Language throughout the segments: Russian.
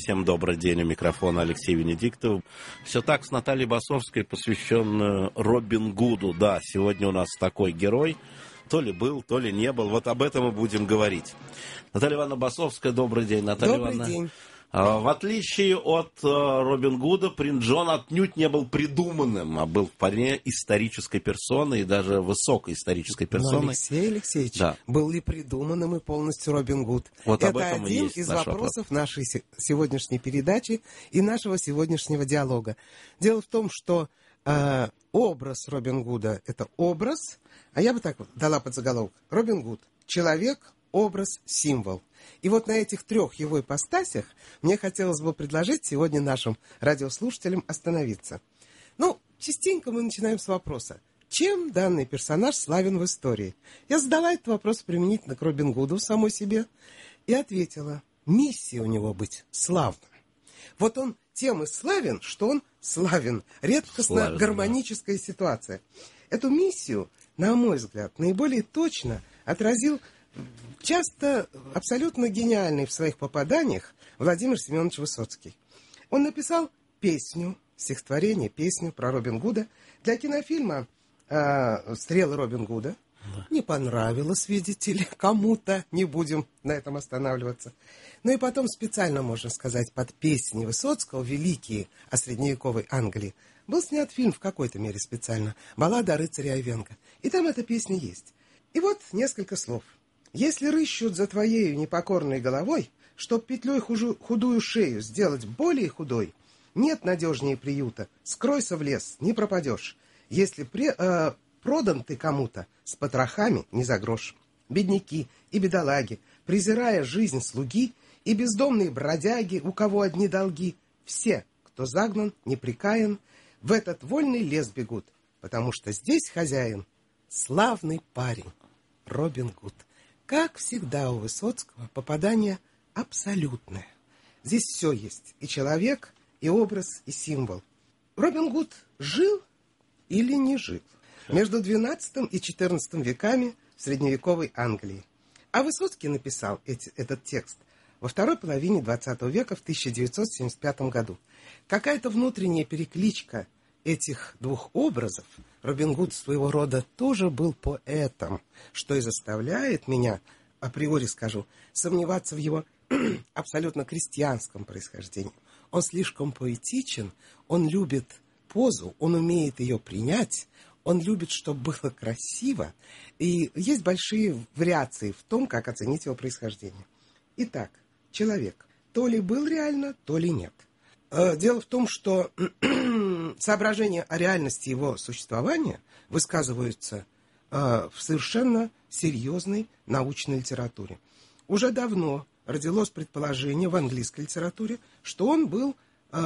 Всем добрый день. У микрофона Алексей Венедиктов. Все так, с Натальей Басовской, посвящен Робин Гуду. Да, сегодня у нас такой герой. То ли был, то ли не был. Вот об этом мы будем говорить. Наталья Ивановна Басовская, добрый день. Наталья Добрый Ивановна. день. В отличие от Робин Гуда, принц Джон отнюдь не был придуманным, а был вполне исторической персоной, и даже высокой исторической персоной. Алексей Алексеевич, да. Был ли придуманным и полностью Робин Гуд? Вот об Это этом один есть из наш вопросов нашей сегодняшней передачи и нашего сегодняшнего диалога. Дело в том, что образ Робин Гуда – это образ, а я бы так вот дала подзаголовок. Робин Гуд – человек, образ, символ. И вот на этих трех его ипостасях мне хотелось бы предложить сегодня нашим радиослушателям остановиться. Частенько мы начинаем с вопроса, чем данный персонаж славен в истории? Я задала этот вопрос применительно к Робин Гуду самой себе и ответила, миссия у него быть славным. Вот он тем и славен, что он славен. Редкостно гармоническая ситуация. Эту миссию, на мой взгляд, наиболее точно отразил часто абсолютно гениальный в своих попаданиях Владимир Семенович Высоцкий. Он написал песню, стихотворение, песню про Робин Гуда для кинофильма «Стрелы Робин Гуда». Не понравилось, видите ли, кому-то, не будем на этом останавливаться. И потом специально, можно сказать, под песни Высоцкого, великие о средневековой Англии, был снят фильм в какой-то мере специально «Баллада о рыцаре Айвенго». И там эта песня есть. И вот несколько слов. «Если рыщут за твоею непокорной головой, чтоб петлей худую шею сделать более худой, нет надежнее приюта, скройся в лес, не пропадешь. Если продан ты кому-то, с потрохами не за грош. Бедняки и бедолаги, презирая жизнь слуги, и бездомные бродяги, у кого одни долги, все, кто загнан, непрекаян, в этот вольный лес бегут, потому что здесь хозяин славный парень Робин Гуд». Как всегда у Высоцкого попадание абсолютное. Здесь все есть. И человек, и образ, и символ. Робин Гуд жил или не жил между XII и XIV веками в средневековой Англии. А Высоцкий написал этот текст во второй половине XX века в 1975 году. Какая-то внутренняя перекличка этих двух образов. Робин Гуд своего рода тоже был поэтом, что и заставляет меня, априори скажу, сомневаться в его абсолютно крестьянском происхождении. Он слишком поэтичен, он любит позу, он умеет ее принять, он любит, чтобы было красиво, и есть большие вариации в том, как оценить его происхождение. Итак, человек то ли был реально, то ли нет. Дело в том, что соображения о реальности его существования высказываются в совершенно серьезной научной литературе. Уже давно родилось предположение в английской литературе, что он был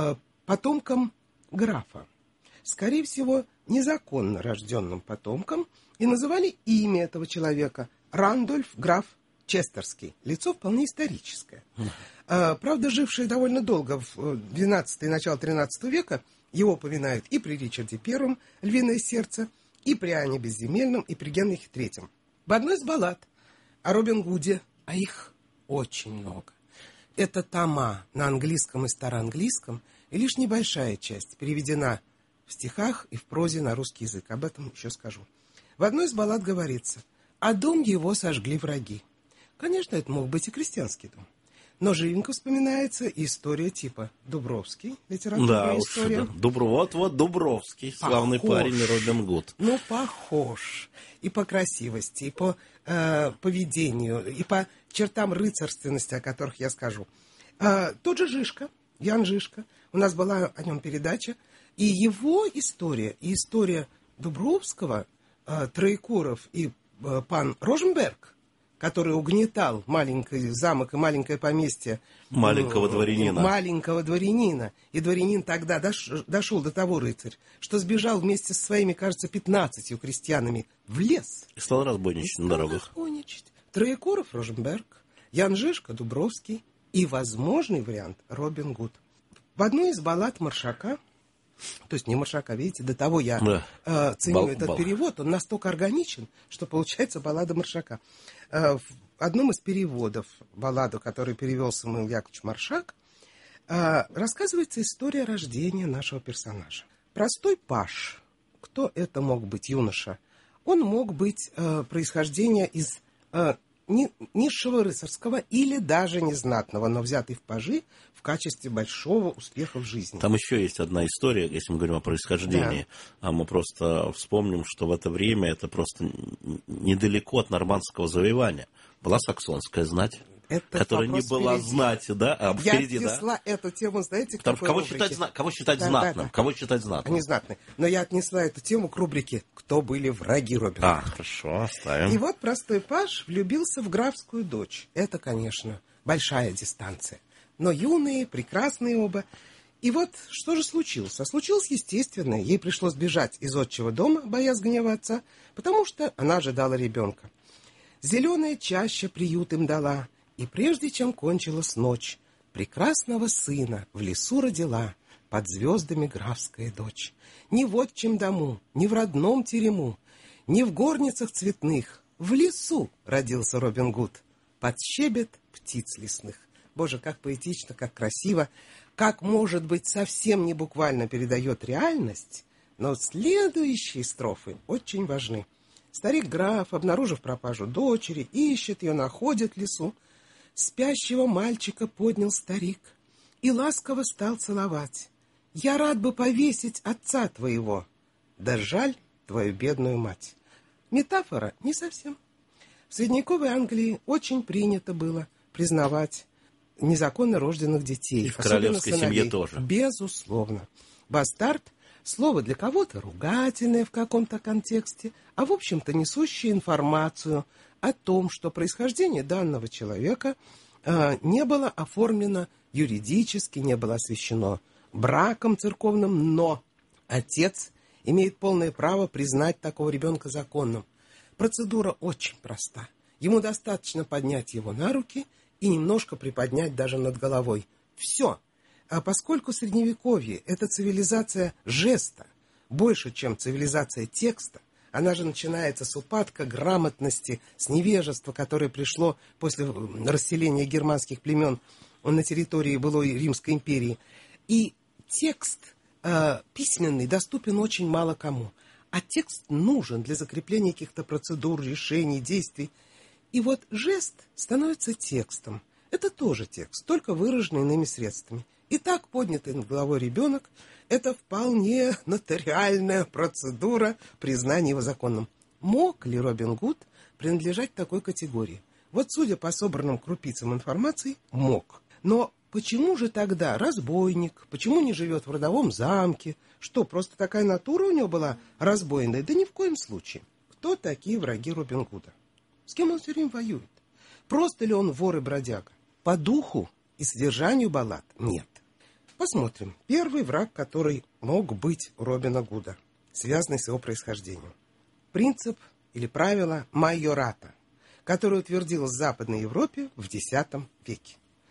потомком графа. Скорее всего, незаконно рожденным потомком, и называли имя этого человека Рандольф граф Честерский. Лицо вполне историческое. Правда, живший довольно долго, в XII и начало XIII века, его упоминают и при Ричарде I, «Львиное сердце», и при Ане Безземельном, и при Генрихе III. В одной из баллад о Робин Гуде, а их очень много. Это тома на английском и староанглийском, и лишь небольшая часть переведена в стихах и в прозе на русский язык. Об этом еще скажу. В одной из баллад говорится: «А дом его сожгли враги». Конечно, это мог быть и крестьянский дом. Но живенько вспоминается и история типа Дубровский, литературная история. Да. Вот Дубровский, славный парень Робин Гуд. Похож. И по красивости, и по поведению, и по чертам рыцарственности, о которых я скажу. Тот же Жишка, Ян Жишка, у нас была о нем передача, и его история, и история Дубровского, Троекуров и пан Роженберг, который угнетал маленький замок и маленькое поместье маленького дворянина. И дворянин тогда дошел до того, рыцарь, что сбежал вместе со своими, кажется, 15 крестьянами в лес. И стал разбойничать на дорогах. Троекуров, Роженберг, Ян Жишка, Дубровский и возможный вариант Робин Гуд. В одной из баллад Маршака, то есть не Маршака, видите, до того я ценю этот перевод, он настолько органичен, что получается баллада Маршака. В одном из переводов балладу, который перевел Самуил Яковлевич Маршак, рассказывается история рождения нашего персонажа. Простой паж. Кто это мог быть, юноша? Он мог быть происхождения из низшего рыцарского или даже незнатного, но взятый в пажи в качестве большого успеха в жизни. Там еще есть одна история, если мы говорим о происхождении. Да. Мы просто вспомним, что в это время это просто недалеко от нормандского завоевания. Была саксонская знать. Это которая не была знать, да? Впереди, я отнесла эту тему, знаете, кого считать знатным? Да. Кого считать знатным? Они знатные. Но я отнесла эту тему к рубрике «Кто были враги Робина Гуда?». Хорошо, оставим. И вот простой паж влюбился в графскую дочь. Это, конечно, большая дистанция. Но юные, прекрасные оба. И вот что же случилось? А случилось естественное. Ей пришлось бежать из отчего дома, боясь гнева отца, потому что она ожидала ребенка. Зеленая чаща приют им дала. И прежде чем кончилась ночь, прекрасного сына в лесу родила под звездами графская дочь. Ни в отчим дому, ни в родном терему, ни в горницах цветных, в лесу родился Робин Гуд, под щебет птиц лесных. Боже, как поэтично, как красиво, как, может быть, совсем не буквально передает реальность, но следующие строфы очень важны. Старик-граф, обнаружив пропажу дочери, ищет ее, находит в лесу. Спящего мальчика поднял старик и ласково стал целовать. Я рад бы повесить отца твоего, да жаль твою бедную мать. Метафора не совсем. В средневековой Англии очень принято было признавать незаконно рожденных детей. И в королевской семье тоже. Безусловно. Бастард — слово для кого-то ругательное в каком-то контексте, а в общем-то несущее информацию о том, что происхождение данного человека не было оформлено юридически, не было освящено браком церковным, но отец имеет полное право признать такого ребенка законным. Процедура очень проста. Ему достаточно поднять его на руки и немножко приподнять даже над головой. Все. А поскольку Средневековье — это цивилизация жеста, больше, чем цивилизация текста, она же начинается с упадка грамотности, с невежества, которое пришло после расселения германских племен на территории былой Римской империи. И текст письменный доступен очень мало кому. А текст нужен для закрепления каких-то процедур, решений, действий. И вот жест становится текстом. Это тоже текст, только выраженный иными средствами. И так поднятый над головой ребенок — это вполне нотариальная процедура признания его законным. Мог ли Робин Гуд принадлежать такой категории? Вот, судя по собранным крупицам информации, мог. Но почему же тогда разбойник? Почему не живет в родовом замке? Что, просто такая натура у него была разбойная? Да ни в коем случае. Кто такие враги Робин Гуда? С кем он все время воюет? Просто ли он вор и бродяга? По духу и содержанию баллад нет. Посмотрим. Первый враг, который мог быть у Робина Гуда, связанный с его происхождением. Принцип или правило майората, которое утвердилось в Западной Европе в X веке.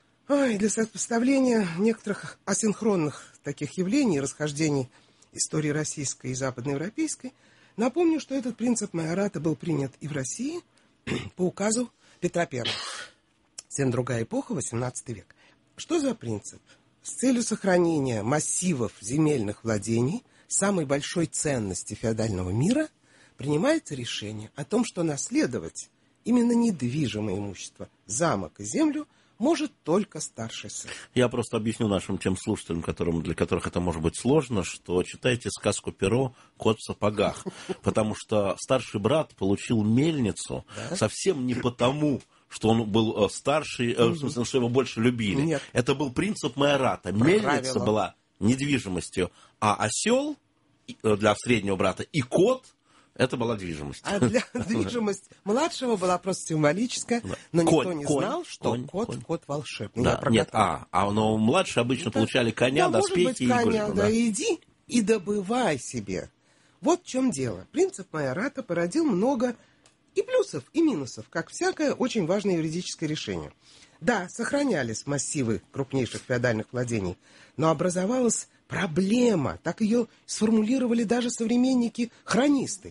Для сопоставления некоторых асинхронных таких явлений, расхождений истории российской и западноевропейской, напомню, что этот принцип майората был принят и в России по указу Петра I. Совсем другая эпоха, XVIII век. Что за принцип? С целью сохранения массивов земельных владений, самой большой ценности феодального мира, принимается решение о том, что наследовать именно недвижимое имущество, замок и землю, может только старший сын. Я просто объясню нашим тем слушателям, для которых это может быть сложно, что читайте сказку «Перо. Кот в сапогах», потому что старший брат получил мельницу совсем не потому, что он был старший, в смысле, что его больше любили. Нет. Это был принцип майората. Мельница была недвижимостью, а осел для среднего брата и кот — это была движимость. А для движимость младшего была просто символическая, но никто не знал, что кот волшебный. Да, нет, но младшие обычно получали коня, доспехи и коня, иди и добывай себе. Вот в чем дело. Принцип майората породил много и плюсов, и минусов, как всякое очень важное юридическое решение. Да, сохранялись массивы крупнейших феодальных владений, но образовалась проблема, так ее сформулировали даже современники-хронисты.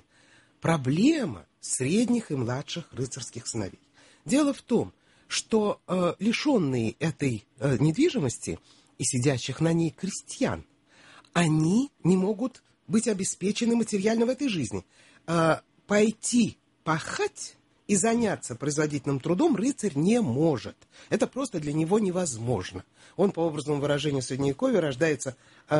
Проблема средних и младших рыцарских сыновей. Дело в том, что лишенные этой недвижимости и сидящих на ней крестьян. Они не могут быть обеспечены материально в этой жизни. Пойти пахать и заняться производительным трудом рыцарь не может. Это просто для него невозможно. Он, по образному выражению Средневековья, рождается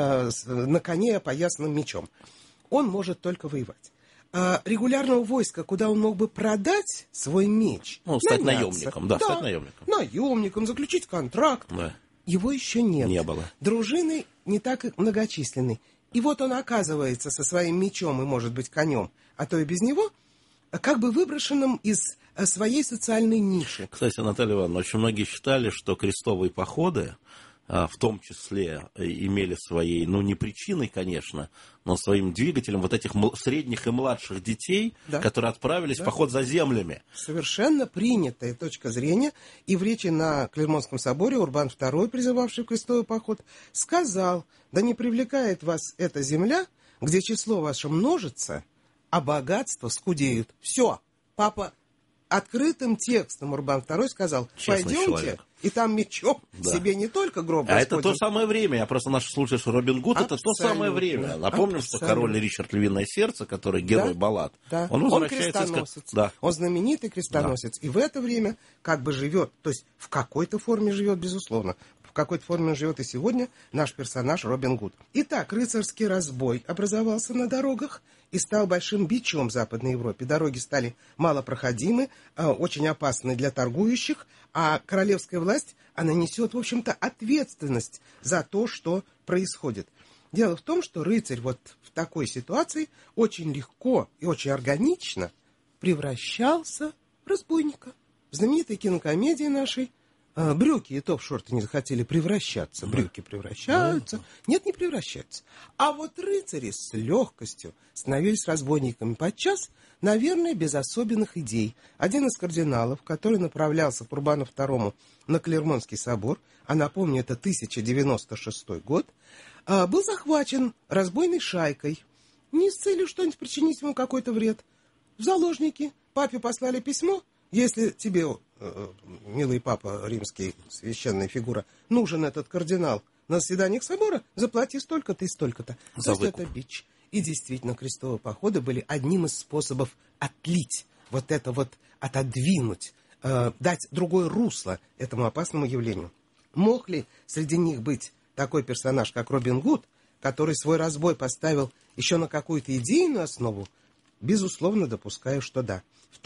на коне, опоясанным мечом. Он может только воевать. Регулярного войска, куда он мог бы продать свой меч, стать наемником, стать наемником. Наемником, заключить контракт. Да. Его еще нет. Не было. Дружины не так многочисленны. И вот он оказывается со своим мечом и, может быть, конем, а то и без него, как бы выброшенным из своей социальной ниши. Кстати, Наталья Ивановна, очень многие считали, что крестовые походы, в том числе, имели своей, не причиной, конечно, но своим двигателем вот этих средних и младших детей, которые отправились в поход за землями. Совершенно принятая точка зрения. И в речи на Клермонском соборе Урбан II, призывавший крестовый поход, сказал: да не привлекает вас эта земля, где число ваше множится, а богатства скудеют. Все, папа открытым текстом Урбан II сказал: пойдемте, и там мечом себе не только гроб Господень. А это то самое время. Я просто наш слушаешь Робин Гуд, это то самое время. Напомним, что король Ричард Львиное Сердце, который герой баллад, он возвращается... Он крестоносец. Он знаменитый крестоносец. И в это время как бы живет, то есть в какой-то форме живет, безусловно. В какой-то форме он живет и сегодня наш персонаж Робин Гуд. Итак, рыцарский разбой образовался на дорогах и стал большим бичом в Западной Европе. Дороги стали малопроходимы, очень опасны для торгующих, а королевская власть, она несет, в общем-то, ответственность за то, что происходит. Дело в том, что рыцарь вот в такой ситуации очень легко и очень органично превращался в разбойника. В знаменитой кинокомедии нашей брюки и топ-шорты не захотели превращаться. Брюки превращаются. Нет, не превращаются. А вот рыцари с легкостью становились разбойниками. Подчас, наверное, без особенных идей. Один из кардиналов, который направлялся к Урбану II на Клермонский собор, а напомню, это 1096 год, был захвачен разбойной шайкой. Не с целью что-нибудь причинить ему какой-то вред. В заложники папе послали письмо: если тебе, милый папа римский, священная фигура, нужен этот кардинал на заседаниях собора, заплати столько-то и столько-то. То есть это бич. И действительно, крестовые походы были одним из способов отлить, вот это вот отодвинуть, дать другое русло этому опасному явлению. Мог ли среди них быть такой персонаж, как Робин Гуд, который свой разбой поставил еще на какую-то идейную основу? Безусловно, допускаю, что да.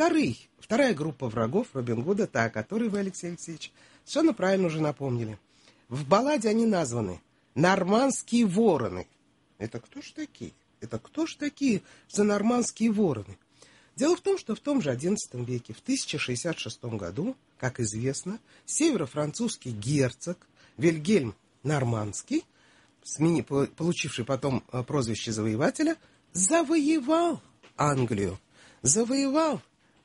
Вторая группа врагов Робин Гуда, та, о которой вы, Алексей Алексеевич, совершенно правильно уже напомнили. В балладе они названы «Нормандские вороны». Это кто ж такие? Это кто ж такие за нормандские вороны? Дело в том, что в том же XI веке, в 1066 году, как известно, северо-французский герцог Вильгельм Нормандский, получивший потом прозвище завоевателя, завоевал Англию. Завоевал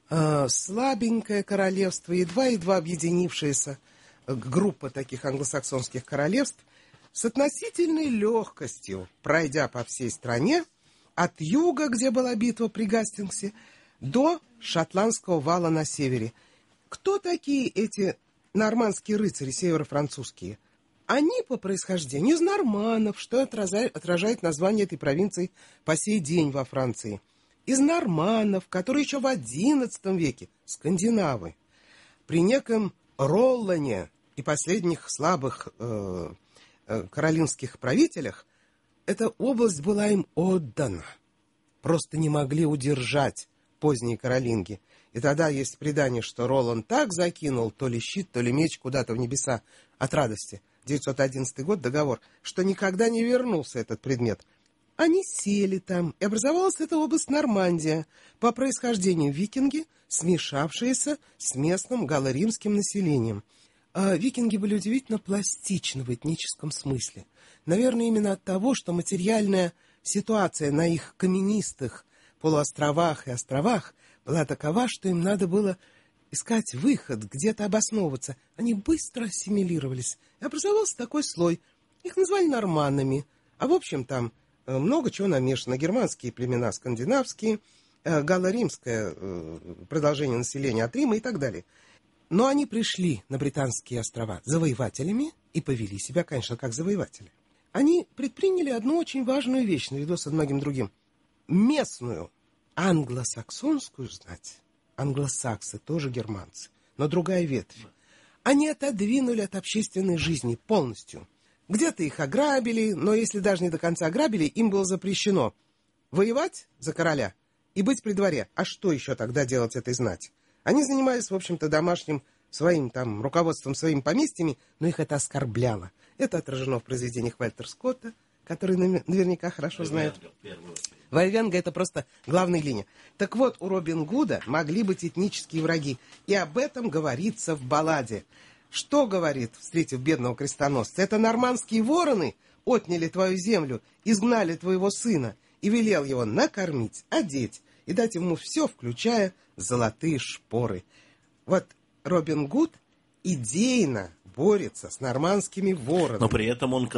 слабенькое королевство, едва-едва объединившаяся группа таких англосаксонских королевств, с относительной легкостью, пройдя по всей стране, от юга, где была битва при Гастингсе, до Шотландского вала на севере. Кто такие эти нормандские рыцари северо-французские? Они по происхождению из норманнов, что отражает название этой провинции по сей день во Франции. Из норманнов, которые еще в XI веке, скандинавы, при неком Роллане и последних слабых каролинских правителях, эта область была им отдана. Просто не могли удержать поздние каролинги. И тогда есть предание, что Ролан так закинул то ли щит, то ли меч куда-то в небеса от радости. 911 год, договор, что никогда не вернулся этот предмет. Они сели там, и образовалась эта область Нормандия, по происхождению викинги, смешавшиеся с местным галло-римским населением. А викинги были удивительно пластичны в этническом смысле. Наверное, именно от того, что материальная ситуация на их каменистых полуостровах и островах была такова, что им надо было искать выход, где-то обосновываться. Они быстро ассимилировались. И образовался такой слой. Их назвали норманнами. А в общем там много чего намешано. Германские племена, скандинавские, галло-римское продолжение населения от Рима и так далее. Но они пришли на Британские острова завоевателями и повели себя, конечно, как завоеватели. Они предприняли одну очень важную вещь, наряду со многим другим. Местную англосаксонскую знать, англосаксы тоже германцы, но другая ветвь, они отодвинули от общественной жизни полностью. Где-то их ограбили, но если даже не до конца ограбили, им было запрещено воевать за короля и быть при дворе. А что еще тогда делать этой знати? Они занимались, в общем-то, домашним своим там руководством, своими поместьями, но их это оскорбляло. Это отражено в произведениях Вальтера Скотта, который наверняка хорошо знает. Вайвенга — это просто главная линия. Так вот, у Робин Гуда могли быть этнические враги, и об этом говорится в балладе. Что говорит, встретив бедного крестоносца? Это нормандские вороны отняли твою землю, изгнали твоего сына, и велел его накормить, одеть и дать ему все, включая золотые шпоры. Вот Робин Гуд идейно борется с нормандскими воронами. Но при этом он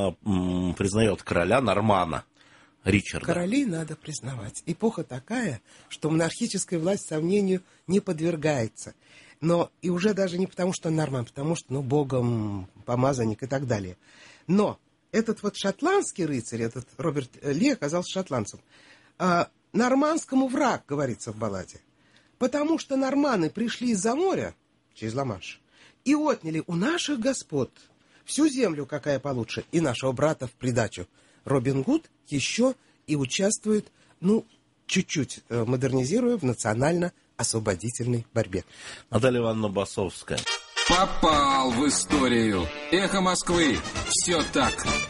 признает короля Нормана, Ричарда. Королей надо признавать. Эпоха такая, что монархическая власть сомнению не подвергается. Но и уже даже не потому, что он норман, потому что, богом помазанник и так далее. Но этот вот шотландский рыцарь, этот Роберт Ли, оказался шотландцем. Нормандскому враг, говорится в балладе. Потому что норманы пришли из-за моря, через Ла-Манш, и отняли у наших господ всю землю, какая получше, и нашего брата в придачу. Робин Гуд еще и участвует, чуть-чуть модернизируя, в национально-освободительной борьбе. Наталья Ивановна Басовская. Попал в историю. Эхо Москвы. Все так.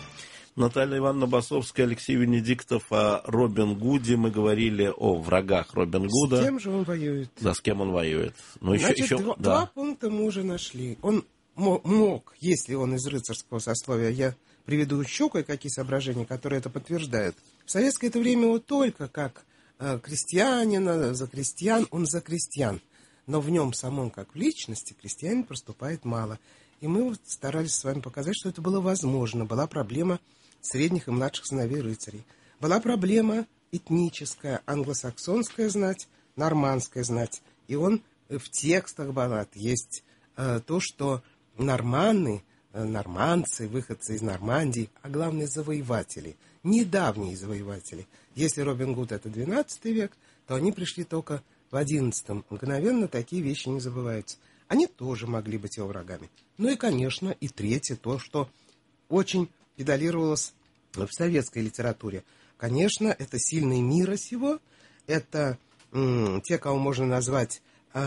Наталья Ивановна Басовская, Алексей Венедиктов. О Робин Гуде мы говорили, о врагах Робин Гуда. С кем же он воюет? Да, с кем он воюет. Значит, два пункта мы уже нашли. Он мог, если он из рыцарского сословия, я приведу еще кое-какие соображения, которые это подтверждают. В советское это время его только как крестьянина, за крестьян, он за крестьян. Но в нем самом, как в личности, крестьянин проступает мало. И мы старались с вами показать, что это было возможно. Была проблема средних и младших сыновей рыцарей. Была проблема этническая, англосаксонская знать, нормандская знать. И он в текстах баллад есть то, что норманцы, выходцы из Нормандии, а главное завоеватели, недавние завоеватели. Если Робин Гуд это 12 век, то они пришли только в 11-м. Мгновенно такие вещи не забываются. Они тоже могли быть его врагами. Ну и, конечно, и третье, то, что очень педалировалось в советской литературе. Конечно, это сильные мира сего, это те, кого можно назвать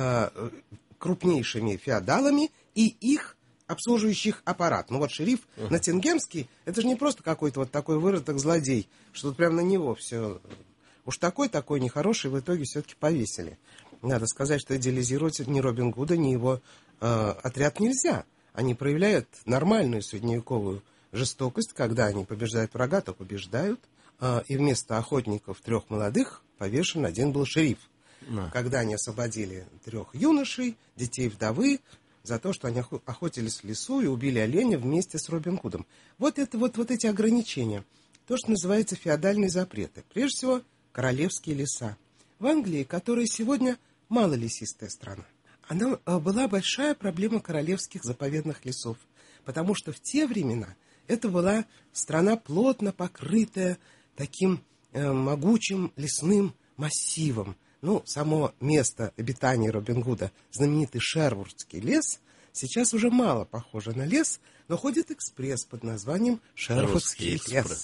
крупнейшими феодалами, и их обслуживающих аппарат. Шериф Ноттингемский, это же не просто какой-то вот такой выродок злодей, что тут прямо на него все. Уж такой нехороший в итоге все-таки повесили. Надо сказать, что идеализировать ни Робин Гуда, ни его отряд нельзя. Они проявляют нормальную средневековую жестокость, когда они побеждают врага, то побеждают. И вместо охотников 3 молодых повешен один был шериф. Когда они освободили 3 юношей, детей вдовы, за то, что они охотились в лесу и убили оленя вместе с Робин Гудом. Вот эти ограничения. То, что называется феодальные запреты. Прежде всего, королевские леса. В Англии, которая сегодня малолесистая страна, была большая проблема королевских заповедных лесов. Потому что в те времена это была страна, плотно покрытая таким могучим лесным массивом. Само место обитания Робин Гуда, знаменитый Шервудский лес, сейчас уже мало похоже на лес, но ходит экспресс под названием Шервудский лес.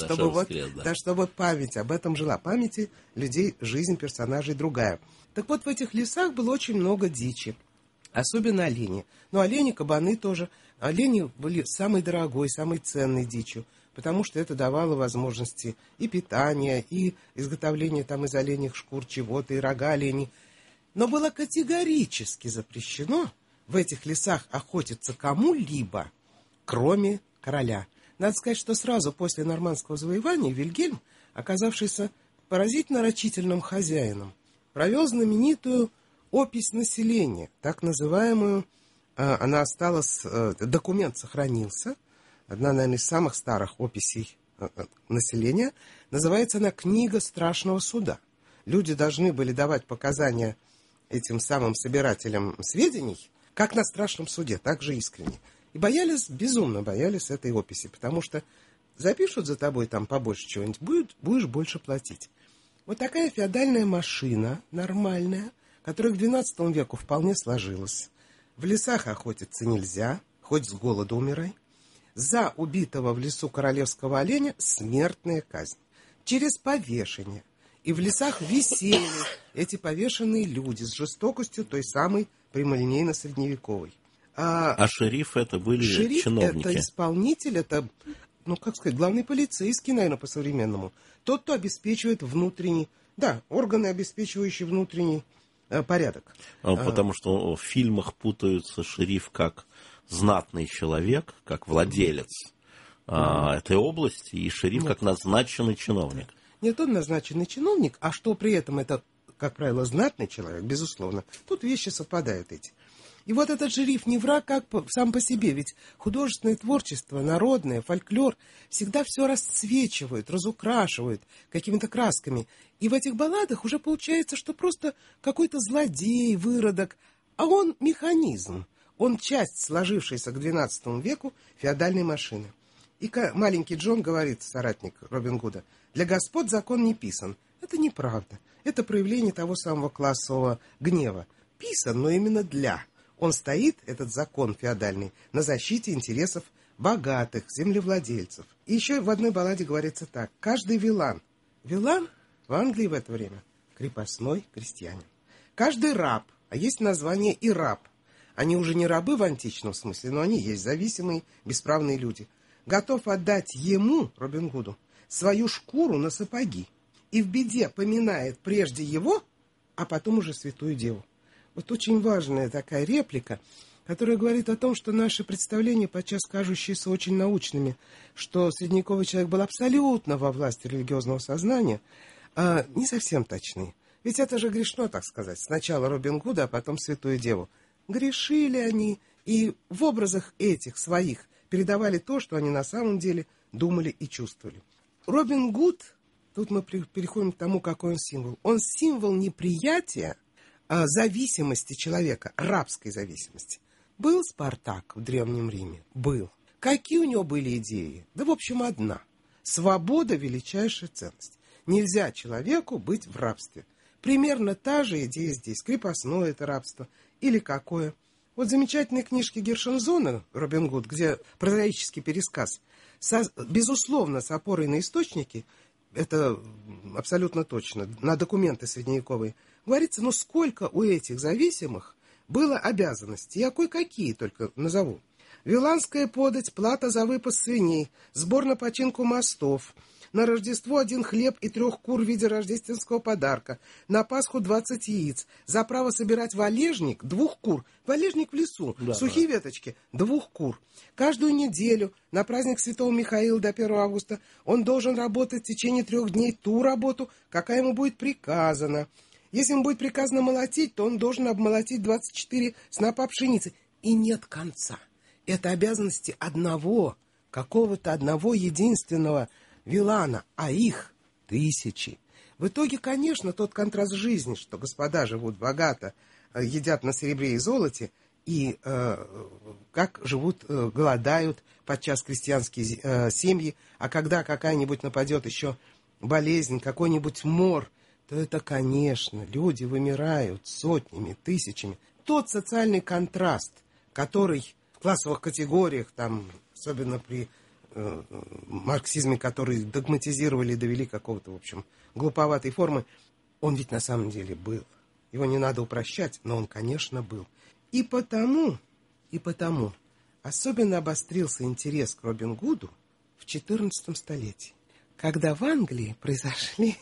Чтобы память об этом жила. Памяти людей, жизнь персонажей другая. Так вот, в этих лесах было очень много дичи. Особенно олени. Но олени, кабаны тоже. Олени были самой дорогой, самой ценной дичью, потому что это давало возможности и питания, и изготовления из оленьих шкур чего-то, и рога оленей. Но было категорически запрещено в этих лесах охотиться кому-либо, кроме короля. Надо сказать, что сразу после нормандского завоевания Вильгельм, оказавшийся поразительно рачительным хозяином, провел знаменитую опись населения, так называемую, она осталась, документ сохранился, одна, наверное, из самых старых описей населения, называется она «Книга страшного суда». Люди должны были давать показания этим самым собирателям сведений как на страшном суде, так же искренне. И боялись, безумно боялись этой описи, потому что запишут за тобой там побольше чего-нибудь, будешь больше платить. Вот такая феодальная машина, нормальная, которая к XII веку вполне сложилась. В лесах охотиться нельзя, хоть с голоду умирай. За убитого в лесу королевского оленя смертная казнь. Через повешение. И в лесах висели эти повешенные люди с жестокостью той самой прямолинейно-средневековой. А шериф это были шериф чиновники? Это исполнитель, это, главный полицейский, наверное, по-современному. Тот, кто обеспечивает внутренний, органы, обеспечивающие внутренний порядок. Потому что в фильмах путаются шериф как знатный человек, как владелец этой области, и шериф как назначенный чиновник. Нет, он назначенный чиновник, а что при этом это, как правило, знатный человек, безусловно. Тут вещи совпадают эти. И вот этот шериф не враг сам по себе, ведь художественное творчество, народное, фольклор всегда все расцвечивают, разукрашивают какими-то красками. И в этих балладах уже получается, что просто какой-то злодей, выродок, а он механизм, он часть сложившейся к XII веку феодальной машины. И маленький Джон говорит, соратник Робин Гуда, для господ закон не писан. Это неправда. Это проявление того самого классового гнева. Писан, но именно для. Он стоит, этот закон феодальный, на защите интересов богатых землевладельцев. И еще в одной балладе говорится так. Каждый вилан. Вилан в Англии в это время крепостной крестьянин. Каждый раб. А есть название и раб. Они уже не рабы в античном смысле, но они есть зависимые, бесправные люди. Готов отдать ему, Робин Гуду, свою шкуру на сапоги. И в беде поминает прежде его, а потом уже святую деву. Вот очень важная такая реплика, которая говорит о том, что наши представления, подчас кажущиеся очень научными, что средневековый человек был абсолютно во власти религиозного сознания, не совсем точны. Ведь это же грешно, так сказать. Сначала Робин Гуда, а потом святую деву. Грешили они, и в образах этих своих передавали то, что они на самом деле думали и чувствовали. Робин Гуд, тут мы переходим к тому, какой он символ. Он символ неприятия зависимости человека, рабской зависимости. Был Спартак в Древнем Риме? Был. Какие у него были идеи? Да, в общем, одна. Свобода – величайшая ценность. Нельзя человеку быть в рабстве. Примерно та же идея здесь. Крепостное это рабство. Или какое? Вот замечательные книжки Гершензона, Робин Гуд, где прозаический пересказ, безусловно, с опорой на источники, это абсолютно точно, на документы средневековые, говорится, сколько у этих зависимых было обязанностей. Я кое-какие только назову. Виланская подать, плата за выпас свиней, сбор на починку мостов, на Рождество 1 хлеб и 3 кур в виде рождественского подарка, на Пасху 20 яиц, за право собирать валежник 2 кур, валежник в лесу, сухие веточки 2 кур. Каждую неделю на праздник Святого Михаила до 1 августа он должен работать в течение 3 дней ту работу, какая ему будет приказана. Если ему будет приказано молотить, то он должен обмолотить 24 снопа пшеницы. И нет конца. Это обязанности какого-то одного единственного вилана, а их тысячи. В итоге, конечно, тот контраст жизни, что господа живут богато, едят на серебре и золоте, и как живут, голодают подчас крестьянские семьи, а когда какая-нибудь нападет еще болезнь, какой-нибудь мор, то это, конечно, люди вымирают сотнями, тысячами. Тот социальный контраст, который в классовых категориях, там, особенно при марксизме, который догматизировали и довели какого-то, в общем, глуповатой формы, он ведь на самом деле был. Его не надо упрощать, но он, конечно, был. И потому особенно обострился интерес к Робин Гуду в XIV столетии, когда в Англии произошли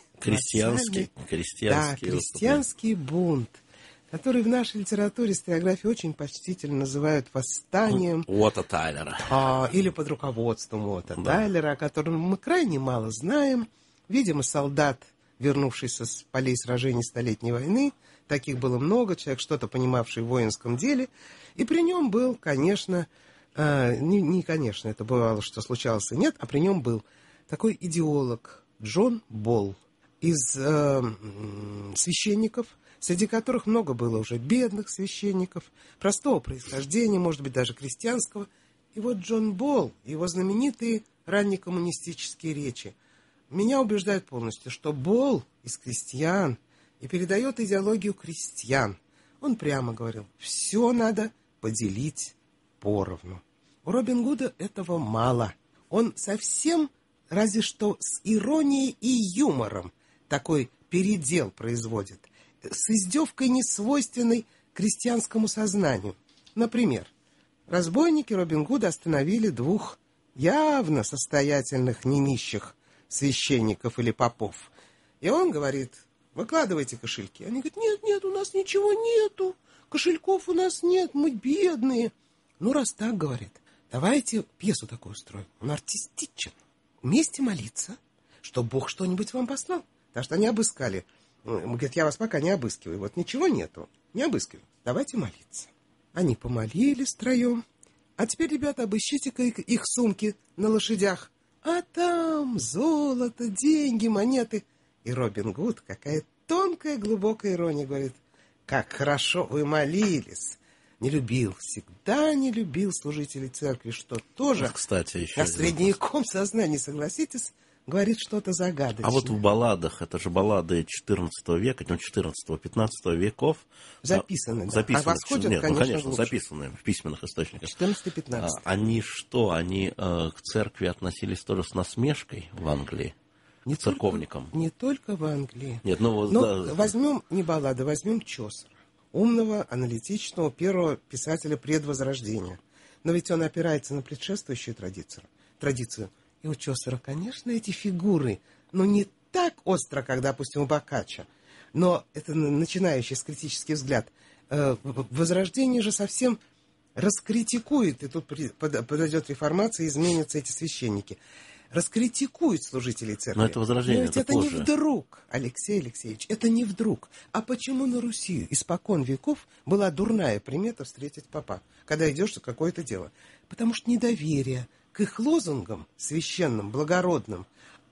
крестьянский бунт, который в нашей литературе, историографии очень почтительно называют восстанием Уотта Тайлера. Или под руководством Уотта Тайлера, о котором мы крайне мало знаем. Видимо, солдат, вернувшийся с полей сражений Столетней войны, таких было много, человек, что-то понимавший в воинском деле, и при нем был, конечно, конечно, это бывало, что случалось и нет, а при нем был такой идеолог Джон Болл из священников, среди которых много было уже бедных священников, простого происхождения, может быть, даже крестьянского. И вот Джон Болл, его знаменитые раннекоммунистические речи, меня убеждают полностью, что Болл из крестьян и передает идеологию крестьян. Он прямо говорил, все надо поделить поровну. У Робин Гуда этого мало. Он совсем, разве что с иронией и юмором, такой передел производит, с издевкой, несвойственной крестьянскому сознанию. Например, разбойники Робин Гуда остановили двух явно состоятельных, не нищих священников или попов. И он говорит, выкладывайте кошельки. Они говорят, нет, у нас ничего нету, кошельков у нас нет, мы бедные. Ну, раз так, говорит, давайте пьесу такую устроим. Он артистичен. Вместе молиться, что Бог что-нибудь вам послал. Потому что они обыскали. Он говорит, я вас пока не обыскиваю. Вот ничего нету, не обыскиваю. Давайте молиться. Они помолились втроем. А теперь, ребята, обыщите-ка их сумки на лошадях. А там золото, деньги, монеты. И Робин Гуд, какая тонкая, глубокая ирония, говорит, как хорошо вы молились. Всегда не любил служителей церкви, что тоже, кстати, еще на средневековом сознании, согласитесь, говорит что-то загадочное. А вот в балладах, это же баллады XIV века, 14-15 веков. Записаны, да. Записаны, а восходят, нет, конечно, записаны в письменных источниках. 14-15. Они что, они к церкви относились тоже с насмешкой в Англии? Не церковникам? Не только в Англии. Нет, Но возьмем не баллады, возьмем Чосера. Умного, аналитичного, первого писателя предвозрождения. Но ведь он опирается на предшествующую традицию. И у Чосера, конечно, эти фигуры, но не так остро, как, допустим, у Боккаччо. Но это начинающий с критический взгляд. Возрождение же совсем раскритикует, и тут подойдет реформация, изменятся эти священники. Раскритикует служителей церкви. Но это возрождение, но ведь это позже. не вдруг, Алексей Алексеевич, это не вдруг. А почему на Руси испокон веков была дурная примета встретить попа, когда идешь за какое-то дело? Потому что недоверие к их лозунгам священным, благородным,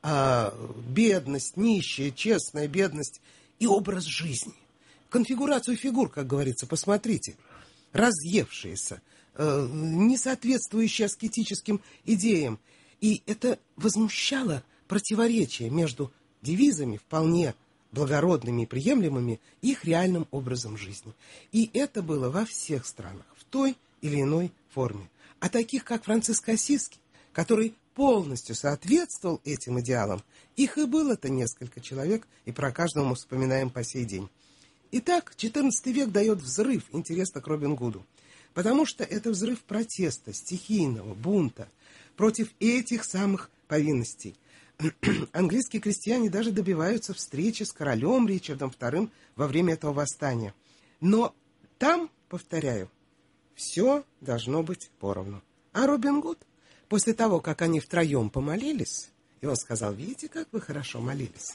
бедность, нищая, честная бедность и образ жизни. Конфигурацию фигур, как говорится, посмотрите. Разъевшиеся, не соответствующие аскетическим идеям. И это возмущало противоречие между девизами, вполне благородными и приемлемыми, и их реальным образом жизни. И это было во всех странах, в той или иной форме. А таких, как Франциск Ассизский, который полностью соответствовал этим идеалам, их и было-то несколько человек, и про каждого мы вспоминаем по сей день. Итак, XIV век дает взрыв интереса к Робин Гуду, потому что это взрыв протеста, стихийного, бунта, против этих самых повинностей. Английские крестьяне даже добиваются встречи с королем Ричардом II во время этого восстания. Но там, повторяю, все должно быть поровну. А Робин Гуд, после того, как они втроем помолились, и он сказал, видите, как вы хорошо молились,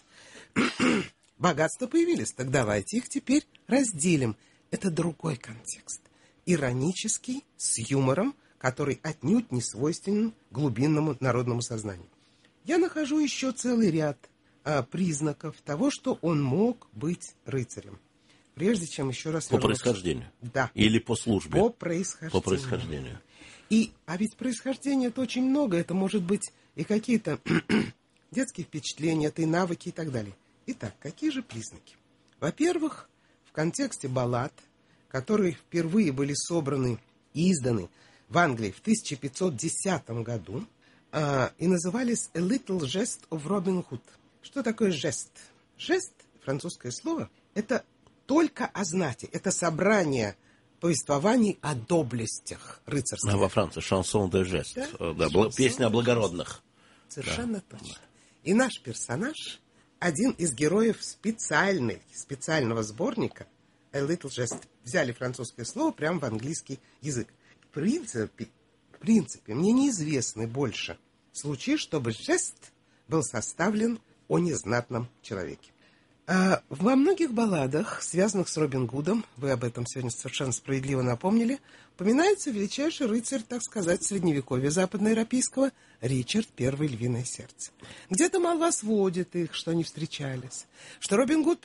богатства появились, так давайте их теперь разделим. Это другой контекст. Иронический, с юмором, который отнюдь не свойственен глубинному народному сознанию. Я нахожу еще целый ряд признаков того, что он мог быть рыцарем. Прежде чем еще раз... По происхождению? Да. Или по службе? По происхождению. По происхождению. А ведь происхождение это очень много. Это может быть и какие-то детские впечатления, это и навыки и так далее. Итак, какие же признаки? Во-первых, в контексте баллад, которые впервые были собраны и изданы в Англии в 1510 году, и назывались «A Little Jest of Robin Hood». Что такое жест? Жест, французское слово, это только о знати, это собрание повествований о доблестях рыцарских. Во Франции «Шансон де жест», да, песня о благородных. Совершенно точно. И наш персонаж, один из героев специального сборника «A Little Jest». Взяли французское слово прямо в английский язык. В принципе, мне неизвестны больше случаи, чтобы жест был составлен о незнатном человеке. Во многих балладах, связанных с Робин Гудом, вы об этом сегодня совершенно справедливо напомнили, упоминается величайший рыцарь, так сказать, средневековья западноевропейского, Ричард I Львиное Сердце. Где-то молва сводит их, что они встречались, что Робин Гуд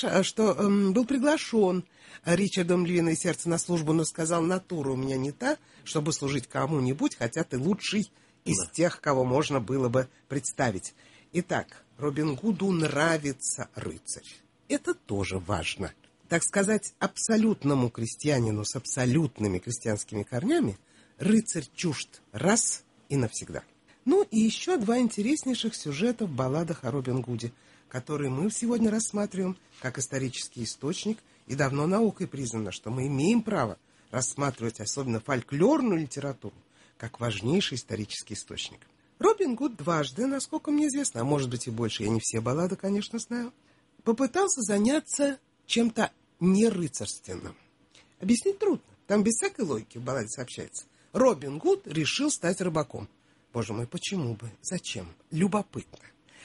был приглашен Ричардом Львиное Сердце на службу, но сказал: натура у меня не та, чтобы служить кому-нибудь, хотя ты лучший из тех, кого можно было бы представить. Итак, Робин Гуду нравится рыцарь. Это тоже важно. Так сказать, абсолютному крестьянину с абсолютными крестьянскими корнями рыцарь чужд раз и навсегда. Ну и еще два интереснейших сюжета в балладах о Робин Гуде, которые мы сегодня рассматриваем как исторический источник, и давно наукой признано, что мы имеем право рассматривать особенно фольклорную литературу как важнейший исторический источник. Робин Гуд дважды, насколько мне известно, а может быть и больше, я не все баллады, конечно, знаю, попытался заняться чем-то нерыцарственным. Объяснить трудно. Там без всякой логики в балладе сообщается. Робин Гуд решил стать рыбаком. Боже мой, почему бы? Зачем? Любопытно.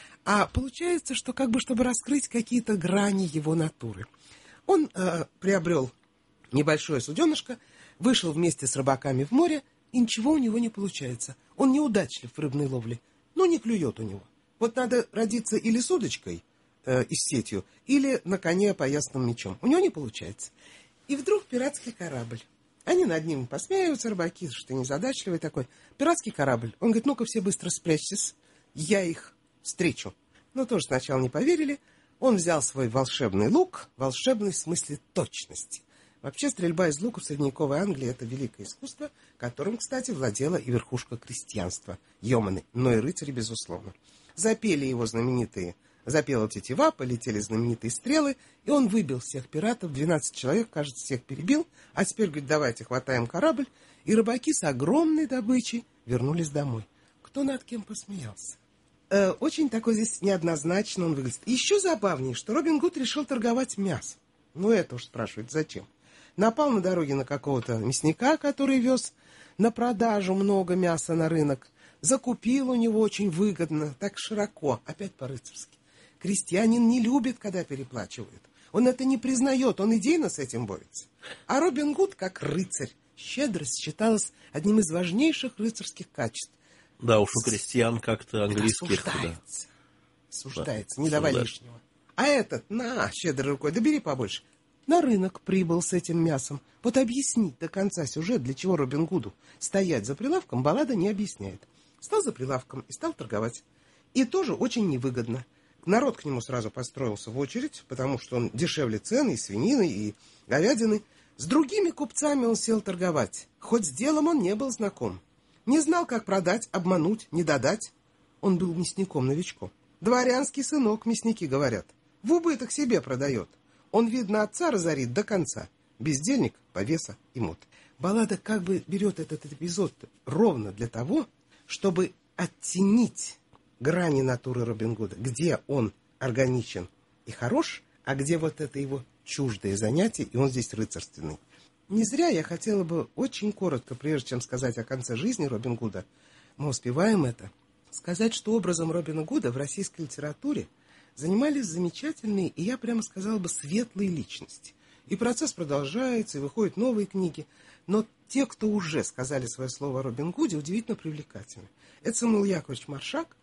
А получается, что как бы чтобы раскрыть какие-то грани его натуры. Он приобрел небольшое суденышко, вышел вместе с рыбаками в море, и ничего у него не получается. Он неудачлив в рыбной ловле, но не клюет у него. Вот надо родиться или с удочкой и с сетью, или на коне опоясанным мечом. У него не получается. И вдруг пиратский корабль. Они над ним посмеиваются, рыбаки, что ты незадачливый такой. Пиратский корабль. Он говорит: ну-ка все быстро спрячьтесь, я их встречу. Но тоже сначала не поверили. Он взял свой волшебный лук, волшебный в смысле точности. Вообще, стрельба из лука в средневековой Англии – это великое искусство, которым, кстати, владела и верхушка крестьянства, йоманы, но и рыцари, безусловно. Запели его знаменитые, запела тетива, полетели знаменитые стрелы, и он выбил всех пиратов, 12 человек, кажется, всех перебил, а теперь, говорит, давайте хватаем корабль, и рыбаки с огромной добычей вернулись домой. Кто над кем посмеялся? Очень такой здесь неоднозначно он выглядит. Еще забавнее, что Робин Гуд решил торговать мясом. Ну, это уж спрашивают, зачем? Напал на дороге на какого-то мясника, который вез на продажу много мяса на рынок. Закупил у него очень выгодно, так широко, опять по-рыцарски. Крестьянин не любит, когда переплачивают. Он это не признает, он идейно с этим борется. А Робин Гуд, как рыцарь, щедрость считалась одним из важнейших рыцарских качеств. Да, уж у крестьян как-то английских. Осуждается, не давай лишнего. А этот, на, щедрой рукой, да бери побольше. На рынок прибыл с этим мясом. Вот объяснить до конца сюжет, для чего Робин Гуду стоять за прилавком, баллада не объясняет. Стал за прилавком и стал торговать. И тоже очень невыгодно. Народ к нему сразу построился в очередь, потому что он дешевле цены и свинины, и говядины. С другими купцами он сел торговать. Хоть с делом он не был знаком. Не знал, как продать, обмануть, не додать. Он был мясником-новичком. Дворянский сынок, мясники говорят. В убыток себе продает. Он, видно, отца разорит до конца. Бездельник, повеса и мут. Баллада как бы берет этот эпизод ровно для того, чтобы оттенить грани натуры Робин Гуда, где он органичен и хорош, а где вот это его чуждое занятие, и он здесь рыцарственный. Не зря я хотела бы очень коротко, прежде чем сказать о конце жизни Робин Гуда, мы успеваем это, сказать, что образом Робина Гуда в российской литературе занимались замечательные, и я прямо сказала бы, светлые личности. И процесс продолжается, и выходят новые книги. Но те, кто уже сказали свое слово о Робин Гуде, удивительно привлекательны. Это Самуил Яковлевич Маршак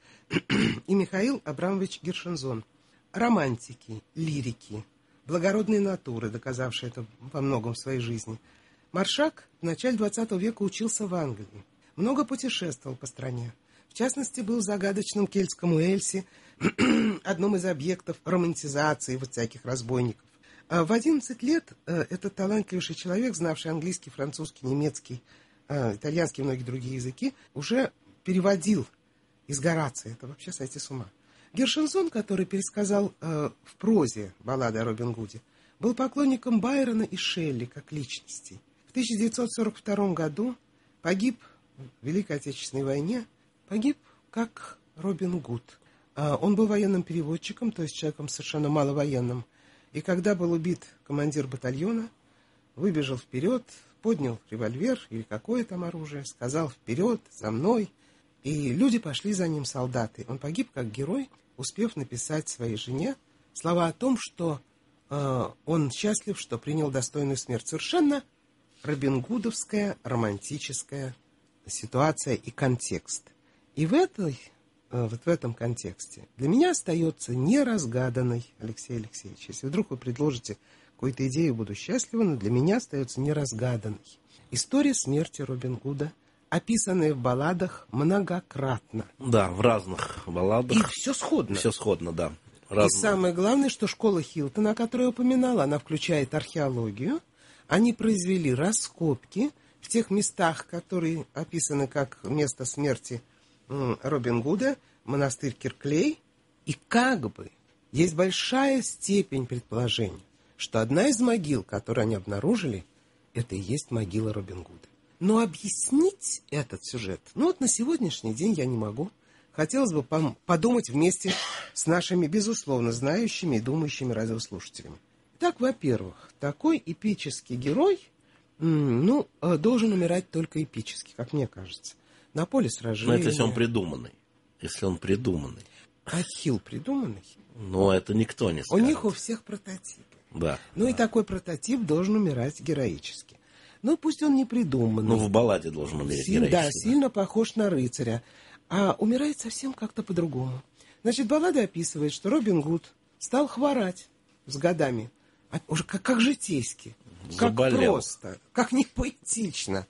и Михаил Абрамович Гершензон. Романтики, лирики, благородные натуры, доказавшие это во многом в своей жизни. Маршак в начале 20 века учился в Англии. Много путешествовал по стране. В частности, был в загадочном кельтском Уэльсе, одном из объектов романтизации вот всяких разбойников. В 11 лет этот талантливейший человек, знавший английский, французский, немецкий, итальянский и многие другие языки, уже переводил из Горация. Это вообще сойти с ума. Гершензон, который пересказал в прозе баллады о Робин Гуде, был поклонником Байрона и Шелли как личностей. В 1942 году погиб в Великой Отечественной войне, погиб как Робин Гуд. Он был военным переводчиком, то есть человеком совершенно маловоенным. И когда был убит командир батальона, выбежал вперед, поднял револьвер или какое там оружие, сказал: «Вперед, за мной!» И люди пошли за ним, солдаты. Он погиб как герой, успев написать своей жене слова о том, что он счастлив, что принял достойную смерть. Совершенно робингудовская романтическая ситуация и контекст. И вот в этом контексте для меня остается неразгаданной, Алексей Алексеевич, если вдруг вы предложите какую-то идею, буду счастлива, но для меня остается неразгаданной история смерти Робин Гуда, описанная в балладах многократно. Да, в разных балладах. И все сходно. Все сходно, да. И самое главное, что школа Хилтона, о которой я упоминала, она включает археологию. Они произвели раскопки в тех местах, которые описаны как место смерти Робин Гуда, монастырь Кирклей. И как бы есть большая степень предположения, что одна из могил, которую они обнаружили, это и есть могила Робин Гуда. Но объяснить этот сюжет, вот на сегодняшний день я не могу. Хотелось бы подумать вместе с нашими, безусловно, знающими и думающими радиослушателями. Так, во-первых, такой эпический герой, должен умирать только эпически, как мне кажется. На поле сражения. Но это если он придуманный. Если он придуманный. Ахилл придуманный? Но это никто не скажет. У них у всех прототипы. Да. И такой прототип должен умирать героически. Пусть он не придуманный. В балладе должен умереть героически. Да, сильно похож на рыцаря. А умирает совсем как-то по-другому. Значит, баллада описывает, что Робин Гуд стал хворать с годами. Уже как житейски. Заболел. Как просто. Как не поэтично.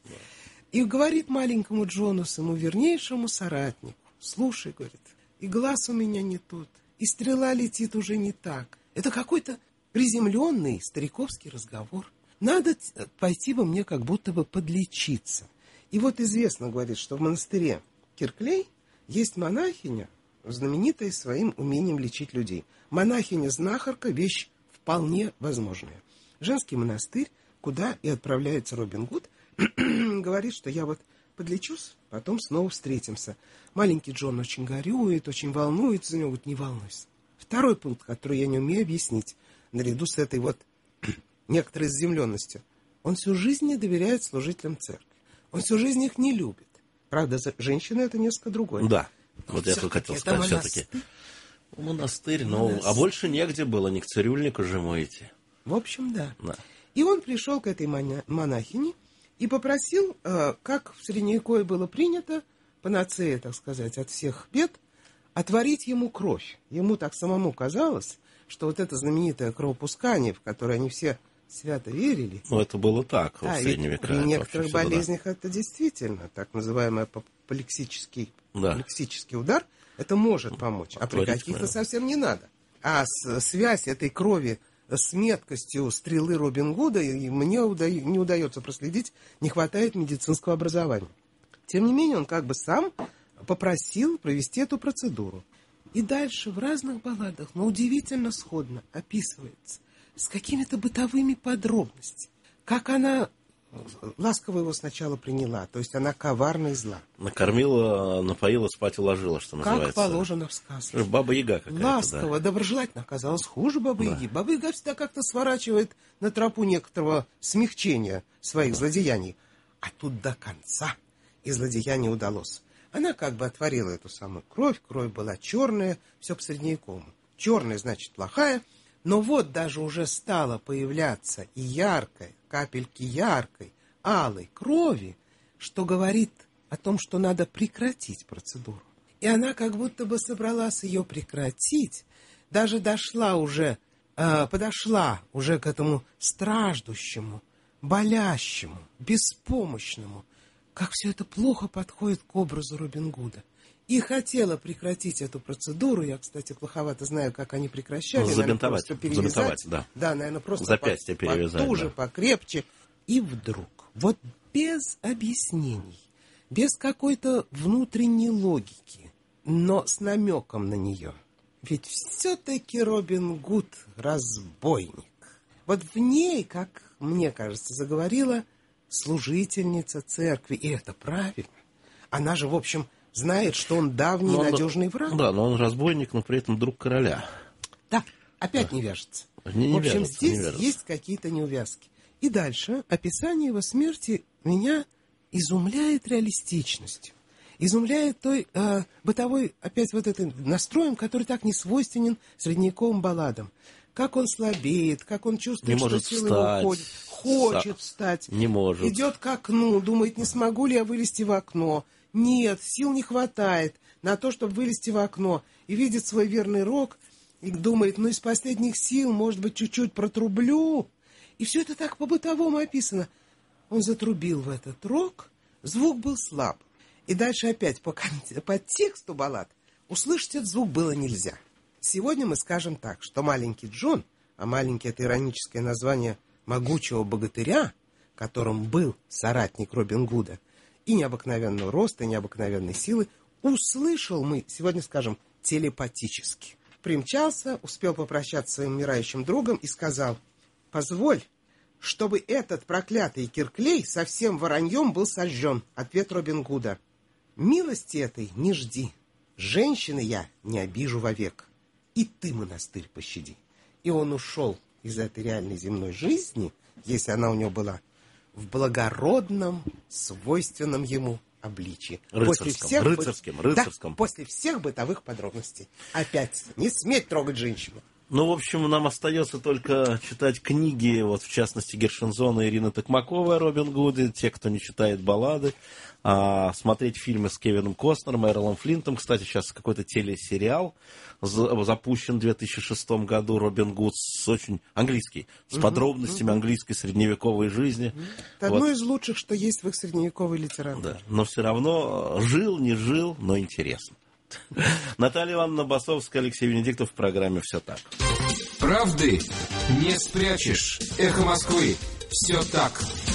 И говорит маленькому Джону, своему вернейшему соратнику: слушай, говорит, и глаз у меня не тот, и стрела летит уже не так. Это какой-то приземленный стариковский разговор. Надо пойти бы мне как будто бы подлечиться. И вот известно, говорит, что в монастыре Кирклей есть монахиня, знаменитая своим умением лечить людей. Монахиня-знахарка — вещь вполне возможная. Женский монастырь, куда и отправляется Робин Гуд, говорит, что я вот подлечусь, потом снова встретимся. Маленький Джон очень горюет, очень волнуется за него. Говорит: не волнуйся. Второй пункт, который я не умею объяснить, наряду с этой вот некоторой заземленностью. Он всю жизнь не доверяет служителям церкви. Он всю жизнь их не любит. Правда, женщины — это несколько другое. Да, вот я только хотел сказать, все-таки. Монастырь, а больше негде было, не к цирюльнику же ему идти. В общем, да. И он пришел к этой монахине и попросил, как в Средневековье было принято, панацея, так сказать, от всех бед, отварить ему кровь. Ему так самому казалось, что вот это знаменитое кровопускание, в которое они все свято верили. Это было так в Средневековье. При некоторых болезнях это действительно так называемый апоплексический удар. Это может помочь, а при каких-то совсем не надо. А связь этой крови с меткостью стрелы Робин Гуда мне не удается проследить, не хватает медицинского образования. Тем не менее, он как бы сам попросил провести эту процедуру. И дальше в разных балладах, но удивительно сходно описывается, с какими-то бытовыми подробностями, как она ласково его сначала приняла, то есть она коварна и зла. Накормила, напоила, спать уложила, что называется. Как положено в сказке. Баба-яга какая-то. Ласково, доброжелательно оказалась хуже Бабы-яги. Да. Баба-яга всегда как-то сворачивает на тропу некоторого смягчения своих злодеяний. А тут до конца и злодеяние удалось. Она как бы отварила эту самую кровь была черная, все по-средневековому. Черная, значит, плохая. Но вот даже уже стало появляться и яркой, капельки яркой, алой крови, что говорит о том, что надо прекратить процедуру. И она как будто бы собралась ее прекратить, даже подошла уже к этому страждущему, болящему, беспомощному. Как все это плохо подходит к образу Робин Гуда. И хотела прекратить эту процедуру. Я, кстати, плоховато знаю, как они прекращали. Забинтовать, да. Да, наверное, просто запястье перевязать. Потуже, да. Покрепче. И вдруг, вот без объяснений, без какой-то внутренней логики, но с намеком на нее. Ведь все-таки Робин Гуд разбойник. Вот в ней, как мне кажется, заговорила служительница церкви. И это правильно. Она же, в общем, знает, что он давний надежный враг. Да, но он разбойник, но при этом друг короля. Да, опять не вяжется. В общем, здесь есть какие-то неувязки. И дальше описание его смерти меня изумляет реалистичностью. изумляет той бытовой, опять вот этим настроем, который так не свойственен средневековым балладам. Как он слабеет, как он чувствует, что силы его уходят, хочет встать, не может. Идет к окну, думает, не смогу ли я вылезти в окно. Нет, сил не хватает на то, чтобы вылезти в окно. И видит свой верный рог, и думает, из последних сил, может быть, чуть-чуть протрублю. И все это так по-бытовому описано. Он затрубил в этот рог, звук был слаб. И дальше опять по тексту баллад услышать этот звук было нельзя. Сегодня мы скажем так, что маленький Джон, а маленький — это ироническое название могучего богатыря, которым был соратник Робин Гуда, и необыкновенного роста, и необыкновенной силы, услышал, мы сегодня скажем, телепатически. Примчался, успел попрощаться с своим умирающим другом и сказал: «Позволь, чтобы этот проклятый Кирклей со всем вороньем был сожжен». Ответ Робин Гуда: «Милости этой не жди, женщины я не обижу вовек, и ты, монастырь, пощади». И он ушел из этой реальной земной жизни, если она у него была, в благородном, свойственном ему обличии. Рыцарском. Да, после всех бытовых подробностей. Опять, не сметь трогать женщину. В общем, нам остается только читать книги, в частности, Гершензона и Ирины Токмаковой о Робин Гуде, те, кто не читает баллады, смотреть фильмы с Кевином Костнером, Эролом Флинтом. Кстати, сейчас какой-то телесериал запущен в 2006 году, Робин Гуд, очень английский, с подробностями английской средневековой жизни. Это одно из лучших, что есть в их средневековой литературе. Да, но все равно жил, не жил, но интересно. Наталья Ивановна Басовская, Алексей Венедиктов в программе «Все так». Правды не спрячешь. Эхо Москвы. Все так.